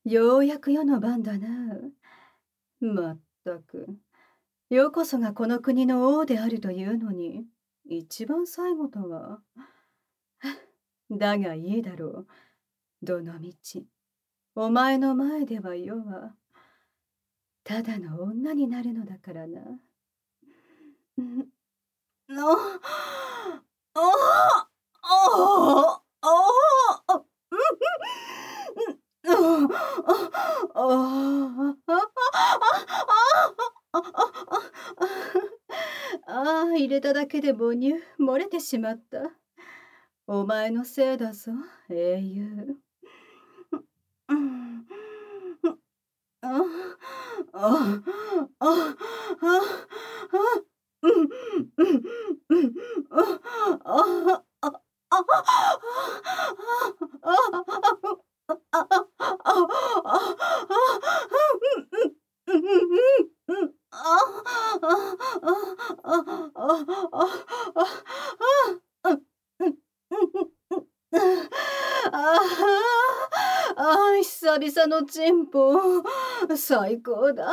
ようやく世の番だな。まったく。よこそがこの国の王であるというのに、一番最後とは。だがいいだろう。どのみち、お前の前では世は、ただの女になるのだからな。うん、あああああああ、入れただけで母乳漏れてしまった。お前のせいだぞ、英雄。うん、あああああうんうんうんああああ久々のチンポ、最高だ。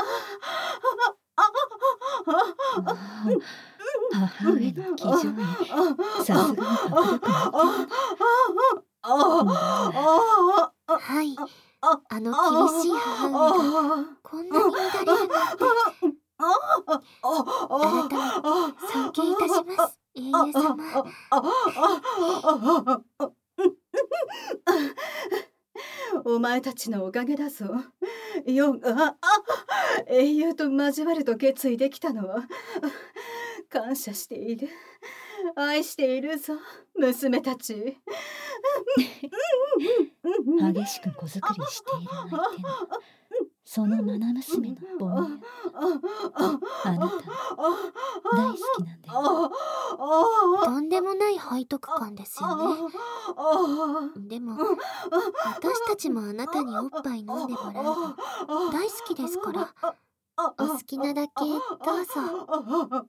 ああ、母上の騎乗位、さすがに迫力満点だな。だが、 はい、あの厳しい母上がこんなに乱れるなんて。改めて尊敬いたします、英雄様。 お前たちのおかげだぞ。英雄と交わると決意できたのは感謝している。愛しているぞ、娘たち。 激しく子作りしている相手の、その七娘の母乳、あなた大好きなんだよ。 とんでもない背徳感ですよね。でも私たちもあなたにおっぱい飲んでもらうの大好きですから、お好きなだけどうぞ。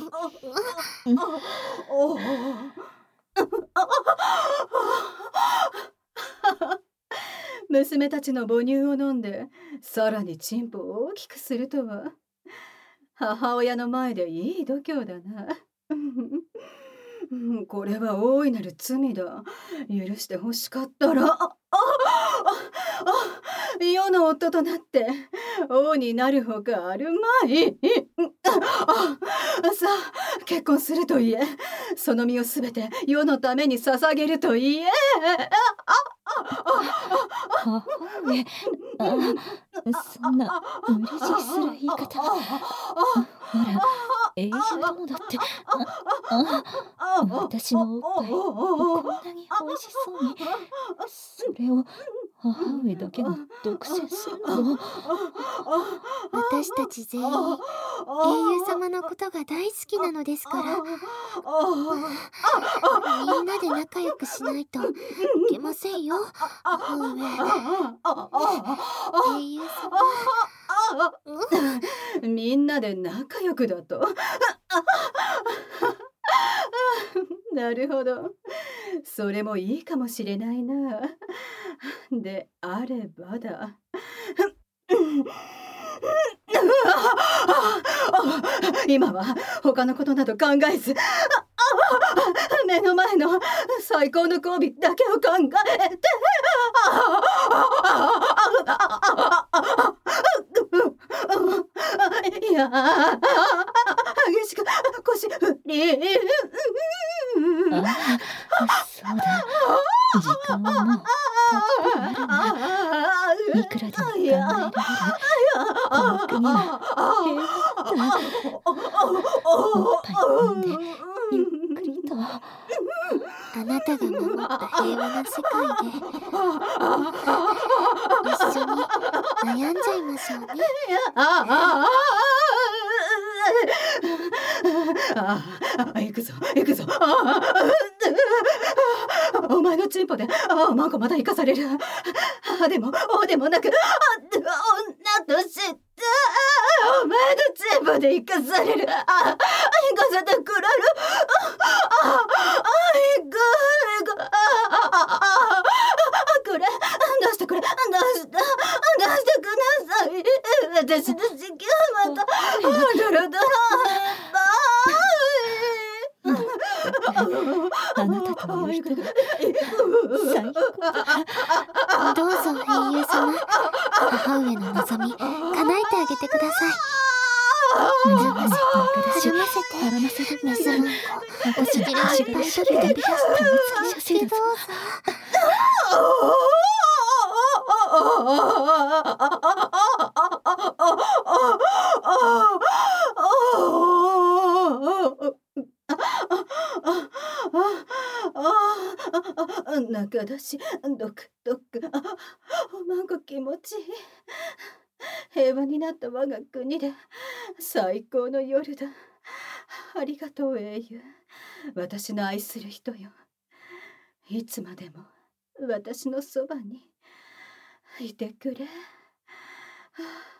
娘たちの母乳を飲んで、さらにチンポを大きくするとは。母親の前でいい度胸だな。これは大いなる罪だ。許して欲しかったら、世の夫となって王になるほかあるまい。さあ、結婚すると言え、その身をすべて世のために捧げると言え。 母上、そんな無理強いする言い方。ほら、英雄殿だって、私のおっぱい、こんなに美味しそうに、それを母上だけが独占するなど。 私たち全員英雄様のことが大好きなのですから、みんなで仲良くしないといけませんよ、母上。英雄様。 みんなで仲良くだと。なるほど。それもいいかもしれないな。であればだ。今は他のことなど考えず、目の前の最高の交尾だけを考えて。いや、激しく腰振り。 そうだ。時間はもうたっぷりあるんだ。いくらでも考えられる。この国は平和だ。おっぱい飲んでゆっくりと。 あなたが守った平和な世界で一緒に悩んじゃいましょうね。 行くぞ行くぞ。お前のチンポでマコまだ生かされる。でも王でもなく女としてお前のチンポで生かされる。生かせてくれる。くれ、出してくれ、出私の地球はまた戻るだあなたという人が最高だ。 どうぞ英雄様、母上の望み叶えてあげてください。 はらませてはらませて、 はらませてメスもおし汁いっぱい食べて、 しゃせるどうぞ。 中出し、ドクドク、おまんご気持ちいい。平和になった我が国で最高の夜だ。ありがとう英雄。私の愛する人よ。いつまでも私のそばにいてくれ。